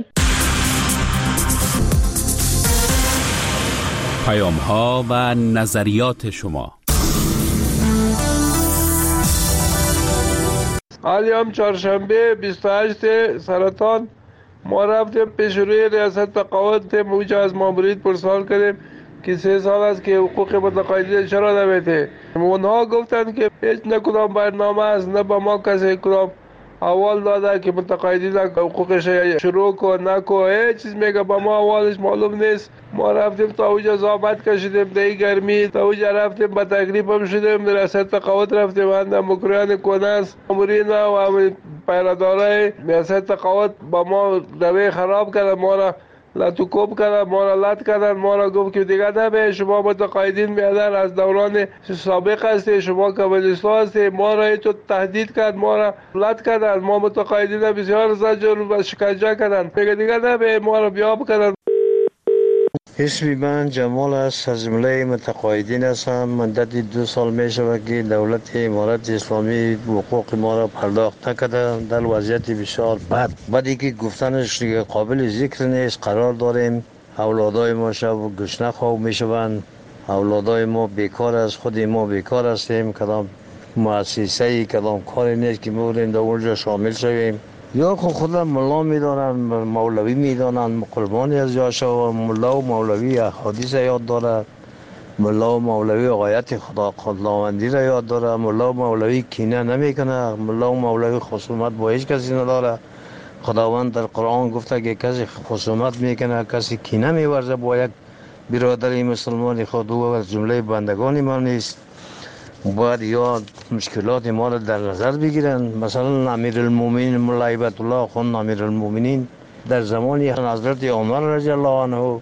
پیام ها و نظریات شما. حالی هم چهارشنبه بیست و هشت سرطان ما رفتیم پیش روی ریاست تقاعد موجه از مامورین پرسوال کردیم که سه سال است که حقوق متقاعدین چرا نمیده. اونها گفتند که هیچ نه کدام برنامه است، نه با ما کسی کدام اول داده که متقاعدین حقوقش شروع کن نکو، هیچ چیز میگه با ما اولش معلوم نیست. ما رفتیم تا اوجا زحمت کشیدیم در گرمی، تا اوجا رفتیم با تکلیف هم شدیم، در ریاست تقاعد رفتیم اندم مکریان کناس مامورین و همین پیرادارای ریاست تقاعد با ما روی خراب کردن، ما را لطوکوب کردن، ما را لط کردن، ما را گفت که دیگه نبه شما متقاعدین میادن از دوران سابق هستی، شما کمونیستا هستی. ما را تو تهدید کرد، ما را لط کردن، ما متقاعدین بسیار زجر و شکنجه کردن، میگه دیگه نبه ما را بیاب کردن. اسمی من جمال است، از جمله متقاعدین هستم. مدت دو سال می شود که دولت امارت اسلامی حقوق ما را پرداخت نکرده، در وضعیت بسیار بد. بعدی که گفتنش قابل ذکر نیست. قرار داریم اولادای ما شب گشنه خواب می شوند، اولادای ما بیکار است، خود ما بیکار هستیم، کدام مؤسسه کدام کاری نیست که می‌بودیم در اونجا شامل شویم. یا خود خودم ملا میدانن، مولوی میدانن، قربانی از یاشا. ملا و مولوی احادیث یاد داره، ملا و مولوی آیت خدا خداوندی را یاد داره، ملا و مولوی کینه نمیکنه، ملا و مولوی خصومت با هیچ کسی نداره. خداوند در قرآن گفته که کسی خصومت میکنه، کسی کینه میورزه با یک برادری مسلمان خود، او از جمله بندگان ما نیست. باید یا مشکلات ما را در نظر بگیرن. مثلا امیرالمومنین مولا هیبت الله خان امیرالمومنین در زمانی حضرت عمر رضی الله عنه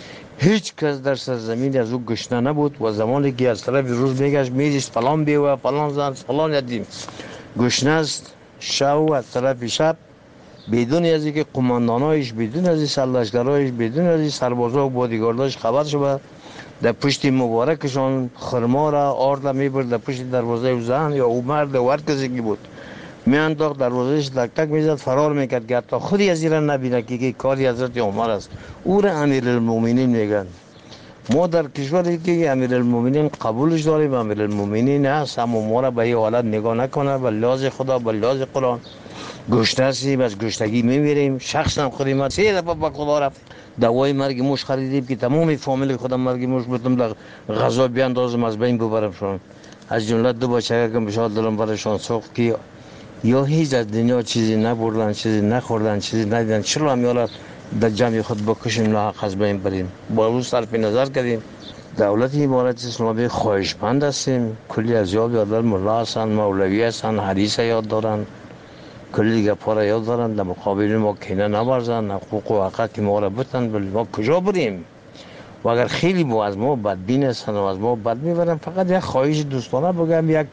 هیچ کس در سرزمین از او گشنه نبود و زمانی که از طرف روز میگشت میدیست فلان بیوه فلان زن فلان یتیم گشنه است، شب از طرف شب بدون از اینکه قماندانایش، بدون از این سرلشکرایش، بدون از این سربازا و بادیگارداش خبر شده، در پشت مبارکشان خرما را آرد میبرد در پشت دروازه او زن یا او مرد و هر کسی که بود میانداخت دروازهش تک تک میزد، فرار میکرد که حتی خودی از این را نبینه که کاری حضرت عمر است. او را امیرالمومنین میگن. ما در کشوری که امیرالمومنین قبولش داریم، امیرالمومنین هست، اما ما را به این حالت نگاه نکنه. به لحاظ خدا، به لحاظ قرآن گشنه هستیم، از گشتگی میمیریم. شخصا خودی ما سه دفعه به خدا رفت دوای مرگ موش خریدیم که تمام فامیل خودم مرگ موش بودم در غذا بیاندازم از بین ببرمشان. از جمله دو بچه که بشاد دلم برشان سوخت که یا هیچ از دنیا چیزی نبردن، چیزی نخوردن، چیزی ندیدن، چرا هم یالا در جمع خود بکشیم ناحق از بین بریم. با روز صرف نظر کردیم. دولت امارت اسلامی خواهشمند هستیم. کلی از یاد یاددار ملا هستن، مولوی هستن، حدیث یاد دارن، کلی دیگه پارا یاد دارن. در مقابل ما کینه نبرزن، حقوق و حقوق که ما را بتن، بل ما کجا بریم؟ و اگر خیلی با از ما بدبین هستن و از ما بد میبرن، فقط یک خواهش دوستانه بگم، یک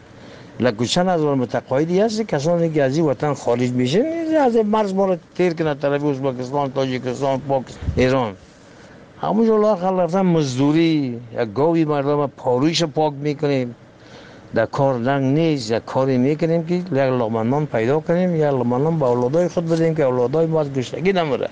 لکوچن از متقاعدی هست کسانی که از این وطن خارج میشن از مرز ما را تیر کنه طرف ازبکستان، تاجیکستان، پاکستان، ایران. همونجا الله خلق رفتن مزدوری، یک گاوی مردم پارویش پاک میکنیم، در کار رنگ نیست، یک کاری میکنیم که یک لقمه پیدا کنیم، یک لقمه به اولادای خود بدیم که اولادای ما از گشتگی نمره.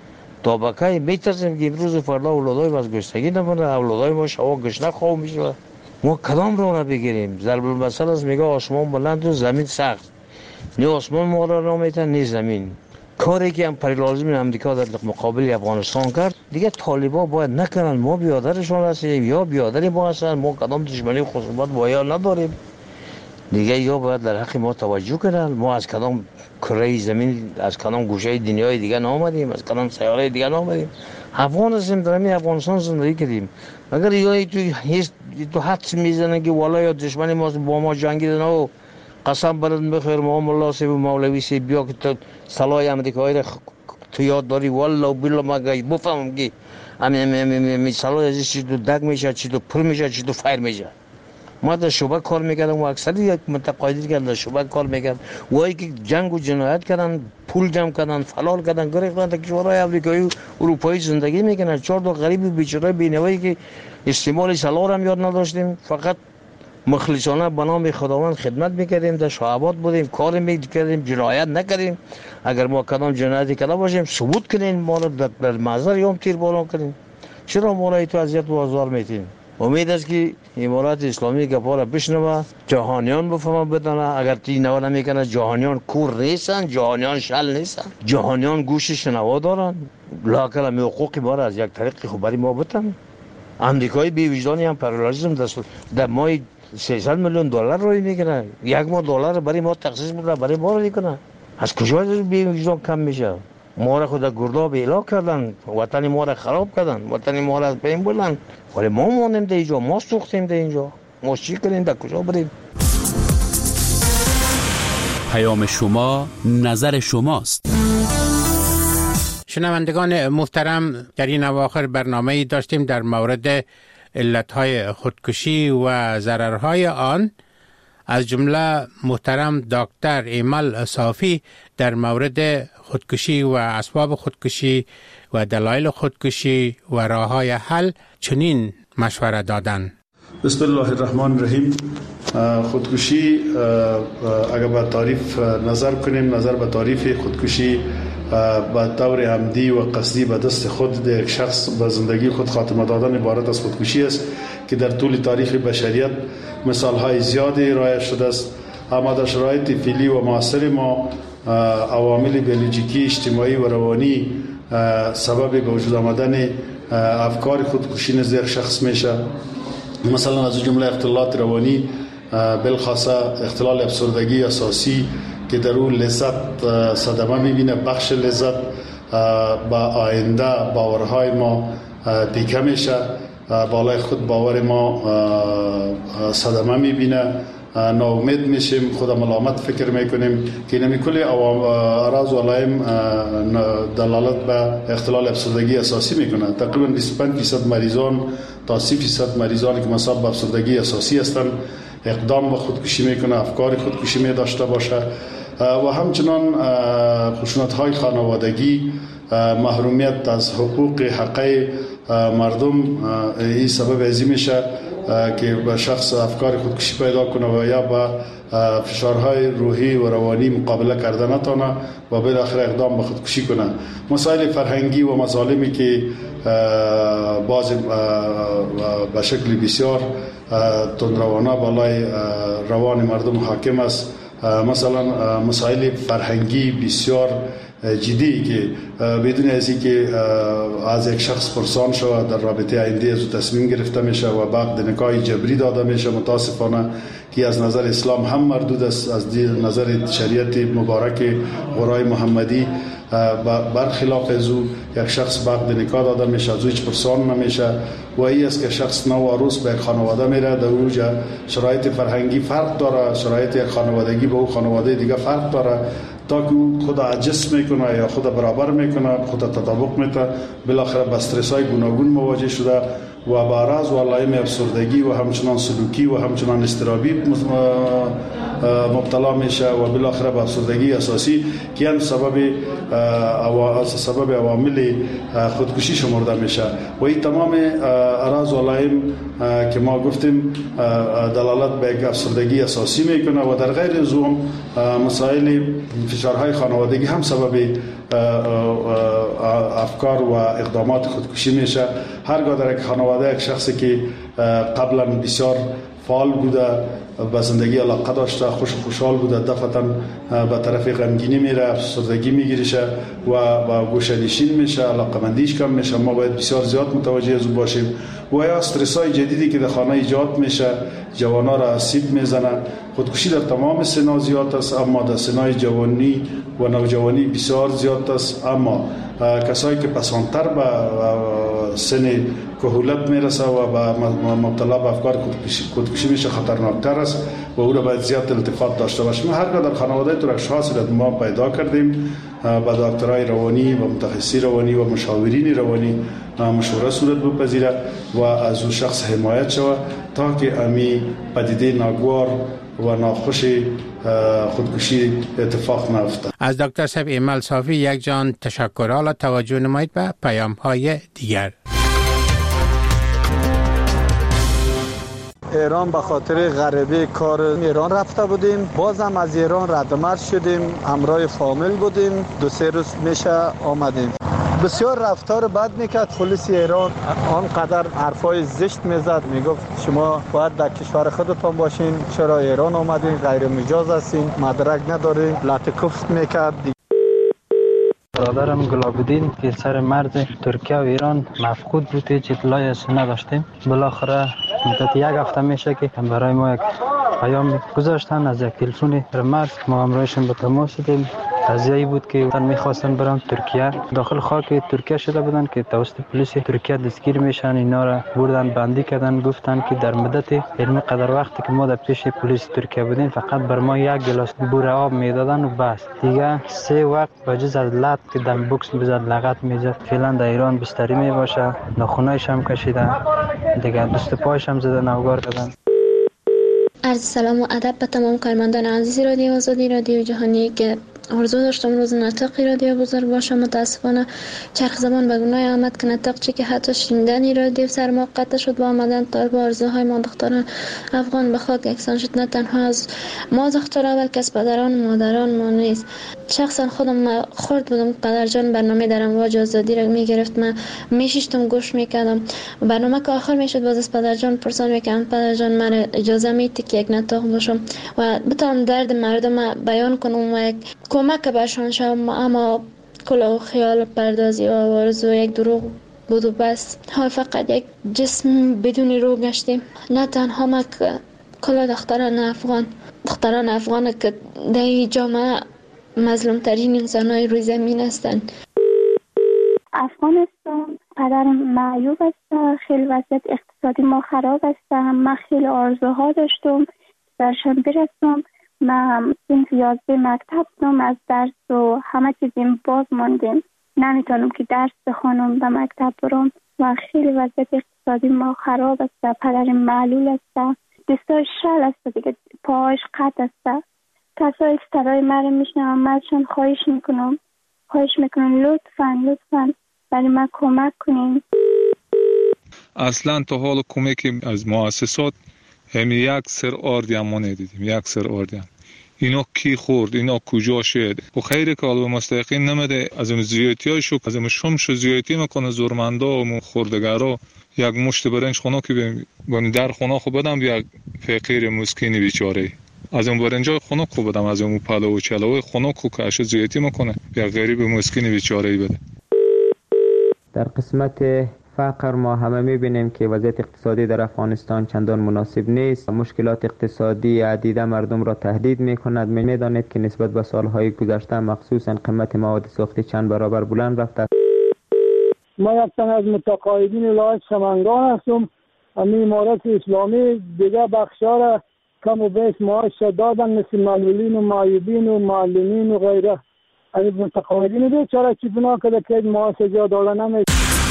تا بکای میترسیم که امروز و فردا اولادای ما از گشتگی نمره، اولادای ما شوا گشنه خواه میشه. ما کدام رو را بگیریم؟ ضرب المثل است، میگه آسمان بلند و زمین سخت. نه آسمان ما را را میتن، نه زمین. کاری که امپریالیسم امریکا در مقابل افغانستان کرد، دیگه طالبا باید نکنن. ما بیادرشون هستیم یا بیادری ما هستن. ما کدام دشمنی خصومت با یا نداریم. دیگه یا باید در حق ما توجه کنن. ما از کدام کره زمین، از کدام گوشه دنیای دیگه نامدیم، از کدام سیاره دیگه نامدیم. افغان هستیم، در همین افغانستان زندگی کردیم. اگر یا تو هیچ تو حدس میزنه که والا یا دشمن ما با ما جنگیدن و قسم برات بخیر ما مولا سی و مولوی سی بیا که تو سلاح امریکایی تو یاد داری والله و بالله ما گاهی بفهمم که همین سلاح ازش چی تو دگ میشه، چی تو پر میشه، چی تو فایر میشه. ما در شعبه کار میکردم و اکثر یک متقاعدی که در شعبه کار میکرد وایی که جنگ و جنایت کردن، پول جمع کردن، فلال کردن، گریختن تا کشورهای آمریکایی و اروپایی زندگی میکنن. چهار تا غریب و بیچاره بینوایی که استعمال سلاح هم یاد نداشتیم، فقط مخلصانه به نام خداوند خدمت میکردیم، در شعبات بودیم، کار میکردیم، جنایت نکردیم. اگر ما کدام جنایتی کرده باشیم ثبوت کنین، ما رو در محضر یوم تیر باران کنین. چرا ما را تو اذیت و آزار میتین؟ امید است که امارات اسلامی گپا را بشنوه، جهانیان بفهمه بدانه. اگر تی نوا نمیکنه جهانیان کور نیستن، جهانیان شل نیستن، جهانیان گوش شنوا دارن. لاکل می حقوق ما را از یک طریق خبری ما بتن. امریکایی بی وجدانی هم پارالیزم دست در مای سیصد میلیون دلار روی میکنه، یک ماه دلار برای ما تخصیص میکنه، برای ما رو میکنه. از کجا بی وجدان کم میشه؟ ما را خود گرداب اعلا کردن، وطن ما را خراب کردن، وطن ما را از بین بردن. ولی ما مانیم در اینجا، ما سوختیم در اینجا. ما چی کنیم؟ در کجا بریم؟ پیام شما نظر شماست. شنوندگان محترم، در این اواخر برنامه‌ای داشتیم در مورد علتهای خودکشی و ضررهای آن. از جمله محترم دکتر ایمل صافی در مورد خودکشی و اسباب خودکشی و دلایل خودکشی و راههای حل چنین مشوره دادن. بسم الله الرحمن الرحیم. خودکشی اگر به تعریف نظر کنیم، نظر به تعریف خودکشی به طور عمدی و قصدی به دست خود یک شخص به زندگی خود خاتمه دادن عبارت از خودکشی است که در طول تاریخ بشریت مثالهای زیادی رایج شده است. اما در شرایط فعلی و معاصر ما عوامل بیولوژیکی، اجتماعی و روانی سبب به وجود آمدن افکار خودکشی نزد شخص میشه. مثلا از جمله اختلالات روانی، بالخاصه اختلال افسردگی اساسی که در اون لذت صدمه میبینه، بخش لذت با آینده باورهای ما دیکه میشه، بالای خود باور ما صدمه میبینه، ناامید میشیم، خود ملامت فکر میکنیم که نمی کلی اراز و علائم دلالت به اختلال افسردگی اساسی میکنه. تقریبا بیست و پنج درصد مریضان تا سی درصد مریضانی که مصاب به افسردگی اساسی هستند اقدام به خودکشی میکنه، افکار خودکشی می داشته باشه. و همچنان خشونت‌های خانوادگی، محرومیت از حقوق حقوق مردم این سبب ازی میشه که به شخص افکار خودکشی پیدا کنه و یا با فشارهای روحی و روانی مقابله کرده نتونه و بالاخره اقدام به خودکشی کنه. مسائل فرهنگی و مظالمی که باز به شکل بسیار تندروانه بالای روان مردم حاکم است. مثلا مسائل فرهنگی بسیار جدی که بدون از اینکه از یک شخص پرسان شود در رابطه آینده از تصمیم گرفته میشه و بعد نکاح جبری داده میشه، متاسفانه که از نظر اسلام هم مردود است، از نظر شریعت مبارک قرآن محمدی برخلاف از او یک شخص بعد نکاح داده میشه، از او هیچ پرسان نمیشه و این است که شخص نو عروس به یک خانواده میره. در اوجا شرایط فرهنگی فرق داره، شرایط یک خانوادگی به او خانواده دیگه فرق داره، تا که خود عجز میکنه یا خود برابر میکنه، خود تطابق میده، بالاخره با استرس های گوناگون مواجه شده و با اعراض و علائم افسردگی و همچنان سلوکی و همچنان اضطرابی مبتلا میشه و بالاخره به افسردگی اساسی که هم سبب سبب عوامل خودکشی شمرده میشه. و این تمام اعراض و علائم که ما گفتیم دلالت به یک افسردگی اساسی میکنه و در غیر از اون مسائل فشارهای خانوادگی هم سبب افکار و اقدامات خودکشی میشه. هرگاه در یک خانواده یک شخصی که قبلا بسیار فعال بوده، به زندگی علاقه داشته، خوش خوشحال بوده، دفعتا به طرف غمگینی میره، افسردگی میگیرشه و با گوشه نشین میشه، علاقمندیش کم میشه. ما باید بسیار زیاد متوجه از او باشیم. و یا استرس های جدیدی که در خانه ایجاد میشه جوانا را آسیب میزنه. خودکشی در تمام سنا زیاد است، اما در سنای جوانی و نوجوانی بسیار زیاد است. اما کسایی که پسانتر به سن کهولت میرسه و به مبتلا به افکار خودکشی میشه خطرناکتر است و او را باید زیاد التفات داشته باشیم. هرگاه در خانواده تو اشخاصی را ما پیدا کردیم با دکترای روانی و متخصصی روانی و مشاورین روانی مشوره صورت بپذیره و از او شخص حمایت شود تا که امی پدیده ناگوار و ناخوش خودکشی اتفاق نیفتد. از دکتر صاحب ایمل صافی یک جان تشکر. حالا توجه نمایید به پیام های دیگر. ایران به خاطر غریبه کار ایران رفته بودیم، بازم از ایران ردمرد شدیم، همراه فامیل بودیم، دو سه روز میشه آمدیم. بسیار رفتار بد میکرد پلیس ایران، آنقدر حرفای زشت میزد، میگفت شما باید در کشور خودتان باشین، چرا ایران آمدین، غیر مجاز هستین، مدرک ندارین، لطکفت میکرد. برادرم گلابودین که سر مرز ترکیه و ایران مفقود بود، هیچ اطلاعی از نداشتیم. بالاخره مدت یک هفته میشه که برای ما یک پیام گذاشتن از یک تلفن مرز، ما همراهشون به تماس شدیم. قضیه‌ای بود که من می‌خواستن برام ترکیه، داخل خاک ترکیه شده بودن که توسط پلیس ترکیه دستگیر میشن. اینا را بردن بندی کردن، گفتن که در مدت علمی قدر وقتی که ما در پیش پلیس ترکیه بودیم فقط بر ما یک گلاس بور آب میدادن و بس، دیگه سه وقت بجز از لط که دم بوکس بزد لغت میزد. فعلا در ایران بستری میباشه، ناخونایش هم کشیدن، دیگه دست پایش هم زدن، نوگار کردن. عرض سلام و ادب به تمام کارمندان عزیز رادیو آزادی، رادیو جهانی که آرزو داشتم روز نطقی رادیو بزرگ باشه. متاسفانه چرخ زمان به گناه آمد که نطق چی که حتی شنیدنی رادیو سر ما قطع شد با آمدن طالب آرزوهای ما دختران افغان به خاک یکسان شد. نه تنها از ما دخترها بلکه از پدران و مادران ما نیست. شخصا خودم خورد بودم پدرجان برنامه در امواج آزادی را میگرفت، من میشیشتم گوش میکردم. برنامه که آخر میشد باز از پدرجان پرسان میکردم پدرجان من اجازه میدی که یک نطق باشم و بتونم درد مردم بیان کنم و یک کمک برشان شوم. اما کلا خیال پردازی و آرزو یک دروغ بود و بس. ها فقط یک جسم بدون روح گشتیم. نه تنها ما که کلا دختران افغان دختران افغان که در جامعه مظلوم ترین انسان های روی زمین هستند. افغانستان قدر معیوب است، خیلی وضعیت اقتصادی ما خراب است. من خیلی آرزوها داشتم درشان برسم. من صنف یازده مکتب بودم، از درس و همه چیزیم باز ماندیم، نمیتونم که درس بخونم به مکتب برم و خیلی وضعیت اقتصادی ما خراب است. پدر معلول است، دستاش شل است دیگه، پاهاش قطع است. کسایی که صدای من میشنم من ازشان خواهش میکنم خواهش میکنم لطفا لطفا برای من کمک کنین. اصلا تا حال کمک از مؤسسات همین یک سر آردی هم ما ندیدیم، یک سر آردی هم. اینا کی خورد، اینا کجا شد و خیلی که علوه مستحقین نمیده. از اون زیادی های شو از اون شمش زیادی میکنه زورمنده و خوردگرها. یک مشت برنج خونه که بیم در خونه خوب بدم یک فقیر مسکینی بیچاره، از اون برنجای خونه خوب بدم، از اون پلو و چلوی خونه خوب که اش زیادی میکنه یک غریب مسکینی بیچاره بده. در قسمت فقر ما همه میبینیم که وضعیت اقتصادی در افغانستان چندان مناسب نیست. مشکلات اقتصادی عدیده مردم را تهدید میکند. میدانید که نسبت به سالهای گذشته مخصوصا قیمت مواد ساختی چند برابر بلند رفته. ما یک تن از متقاعدین ولایت سمنگان هستم. همین امارت اسلامی دیگه بخشا را کم و بیش معاش دادن، مثل معلولین و معیوبین و معلمین و غیره. از متقاعدین بیچاره چی بنا کرده که معاش جا دادن نمیشه.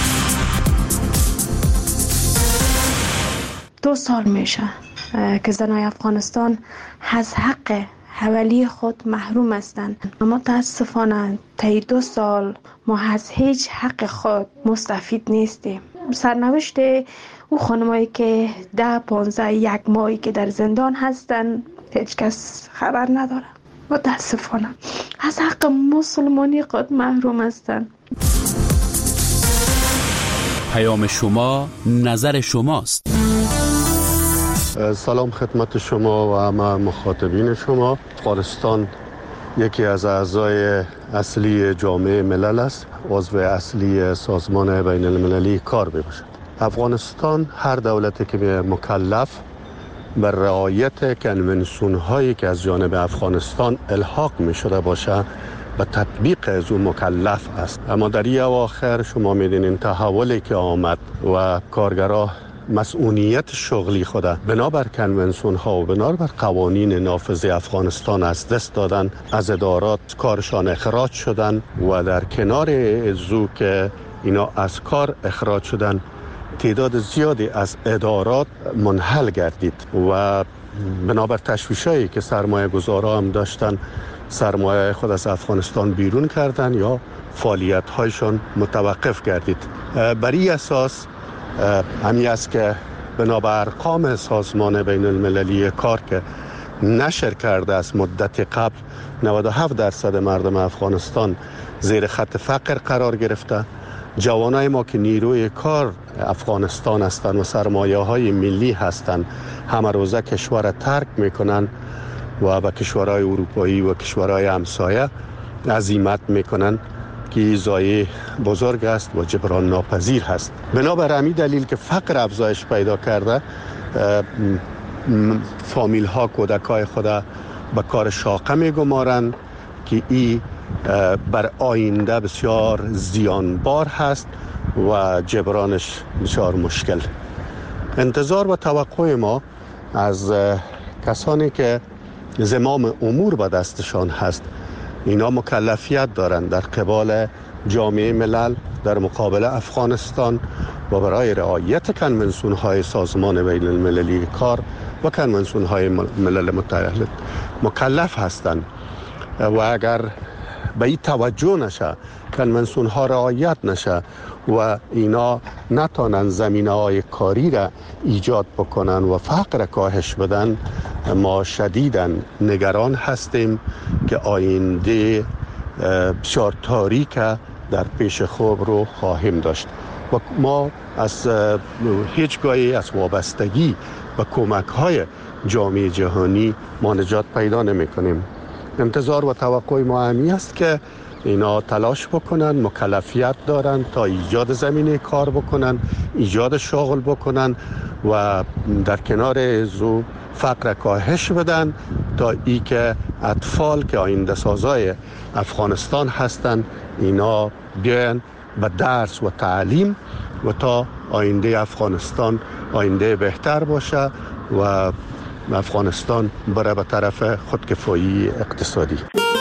دو سال میشه که زنای افغانستان از حق حوالی خود محروم هستند. اما متاسفانه طی دو سال ما از هیچ حق خود مستفید نیستیم. سرنوشت او خانمایی که ده پانزده یک ماهی که در زندان هستند هیچ کس خبر نداره. متاسفانه از حق مسلمانی خود محروم هستند. پیام شما نظر شماست. سلام خدمت شما و همه مخاطبین شما. افغانستان یکی از اعضای اصلی جامعه ملل است، عضو اصلی سازمان بین المللی کار میباشد. افغانستان هر دولتی که مکلف بر رعایت کنونسیون هایی که از جانب افغانستان الحاق می شده باشه به تطبیق از اون مکلف است. اما در این اواخر شما میدونین تحولی که آمد و کارگرها مسئولیت شغلی خود بنابر کنونسیون ها و بنابر قوانین نافذ افغانستان از دست دادن، از ادارات کارشان اخراج شدن و در کنار ازو که اینا از کار اخراج شدن تعداد زیادی از ادارات منحل گردید و بنابر تشویشایی که سرمایه گذارا هم داشتن سرمایه خود از افغانستان بیرون کردن یا فعالیت هایشان متوقف گردید. بر این اساس همی است که بنابر ارقام سازمان بین المللی کار که نشر کرده از مدت قبل نود و هفت درصد مردم افغانستان زیر خط فقر قرار گرفته. جوانای ما که نیروی کار افغانستان هستند و سرمایه های ملی هستند همه روزه کشور ترک میکنن و به کشورهای اروپایی و کشورهای همسایه عزیمت میکنن که ضایعه بزرگ است و جبران ناپذیر هست. بنابر همین دلیل که فقر افزایش پیدا کرده، فامیل ها کودکای خود به کار شاقه میگمارند که این بر آینده بسیار زیانبار هست و جبرانش بسیار مشکل. انتظار و توقع ما از کسانی که زمام امور به دستشان هست، اینا مکلفیت دارند در قبال جامعه ملل در مقابل افغانستان و برای رعایت کنونسیون های سازمان بین المللی کار و کنونسیون های ملل متحد مکلف هستند و اگر به این توجه نشه، کنونسیون ها رعایت نشه و اینا نتانن زمینه های کاری را ایجاد بکنن و فقر کاهش بدن، ما شدیداً نگران هستیم که آینده بسیار تاریک در پیش خوب رو خواهیم داشت و ما از هیچگاهی از وابستگی و کمک های جامعه جهانی ما نجات پیدا نمی کنیم. انتظار و توقع ما همی است که اینا تلاش بکنن، مکلفیت دارن تا ایجاد زمینه کار بکنن، ایجاد شغل بکنن و در کنار ازو فقر کاهش بدن تا ای که اطفال که آینده سازای افغانستان هستن اینا بیان به درس و تعلیم و تا آینده افغانستان آینده بهتر باشه و افغانستان بره به طرف خودکفایی اقتصادی.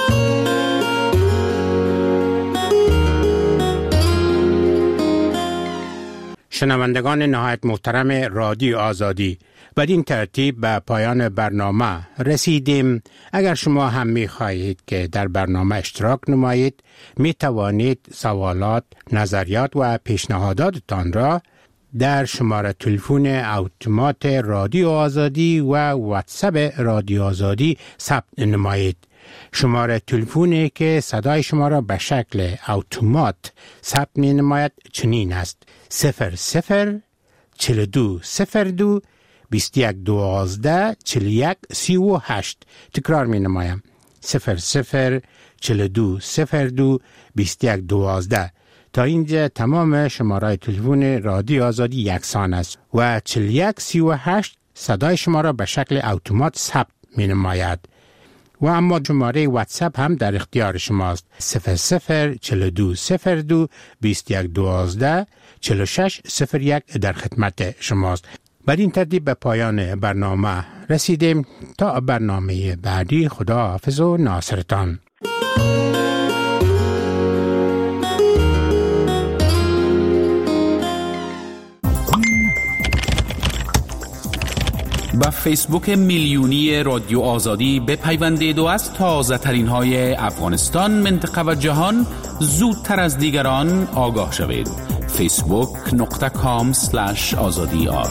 شنوندگان نهایت محترم رادیو آزادی، بدین ترتیب به پایان برنامه رسیدیم. اگر شما هم می خواهید که در برنامه اشتراک نمایید، می توانید سوالات، نظریات و پیشنهاداتتان را در شماره تلفن اتومات رادیو آزادی و واتساپ رادیو آزادی ثبت نمایید. شماره تلفنی که صدای شما را به شکل اتومات ثبت می نماید چنین است: صفر صفر چل دو صفر دو بیست یک دوازده چل یک سی و هشت. تکرار می نمایم: صفر صفر چل دو صفر دو بیست یک دوازده. تا اینجا تمام شماره تلفن رادیو آزادی یکسان است و چل یک سی و هشت صدای شما را به شکل اتومات ثبت می نماید. و اما شماره واتساپ هم در اختیار شماست: صفر صفر چل دو صفر دو بیست یک دوازده چل و شش صفر یک در خدمت شماست. بر این ترتیب به پایان برنامه رسیدیم. تا برنامه بعدی، خدا حافظ و ناصرتان. با فیسبوک میلیونی رادیو آزادی بپیوندید و از تازه ترین های افغانستان، منطقه و جهان زودتر از دیگران آگاه شوید. فیسبوک نقطه کام سلش آزادی آر.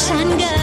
روشنگر